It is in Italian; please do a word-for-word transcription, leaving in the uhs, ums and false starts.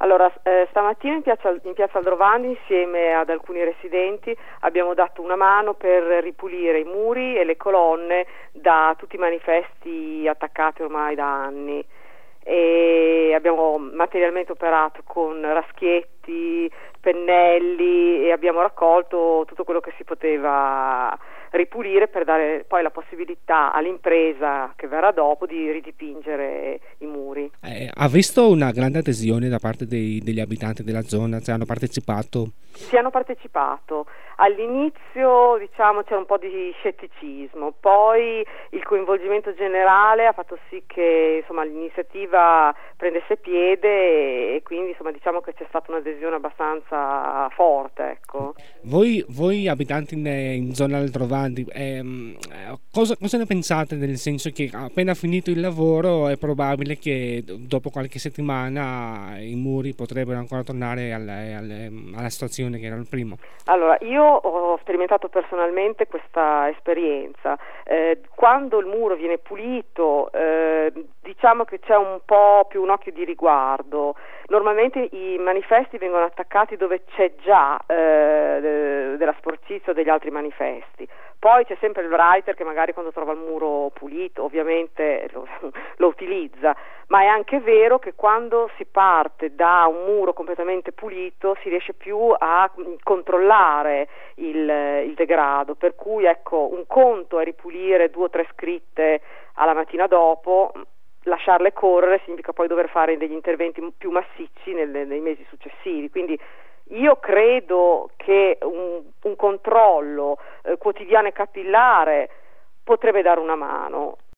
Allora, eh, stamattina in piazza, in piazza Aldrovandi, insieme ad alcuni residenti, abbiamo dato una mano per ripulire i muri e le colonne da tutti i manifesti attaccati ormai da anni. E abbiamo materialmente operato con raschietti, pennelli e abbiamo raccolto tutto quello che si poteva ripulire per dare poi la possibilità all'impresa che verrà dopo di ridipingere i muri. Eh, ha visto una grande adesione da parte dei, degli abitanti della zona, cioè hanno partecipato? Sì, hanno partecipato. All'inizio, diciamo, c'era un po' di scetticismo, poi il coinvolgimento generale ha fatto sì che, insomma, l'iniziativa prendesse piede e quindi, insomma, diciamo che c'è stata un'adesione abbastanza forte, ecco. Voi, voi abitanti in, in zona Aldrovandi, ehm, cosa, cosa ne pensate? Nel senso che appena finito il lavoro è probabile che dopo qualche settimana i muri potrebbero ancora tornare alla, alla, alla situazione che era il primo? Allora, io ho sperimentato personalmente questa esperienza. Eh, quando il muro viene pulito, eh, diciamo che c'è un po' più un occhio di riguardo. Normalmente i manifesti vengono attaccati dove c'è già eh, della sporcizia o degli altri manifesti. Poi c'è sempre il writer che magari quando trova il muro pulito ovviamente lo, lo utilizza, ma è anche vero che quando si parte da un muro completamente pulito si riesce più a controllare il, il degrado, per cui ecco, un conto è ripulire due o tre scritte alla mattina dopo, lasciarle correre significa poi dover fare degli interventi più massicci nel, nei mesi successivi, quindi io credo che un, un controllo eh, quotidiano e capillare potrebbe dare una mano.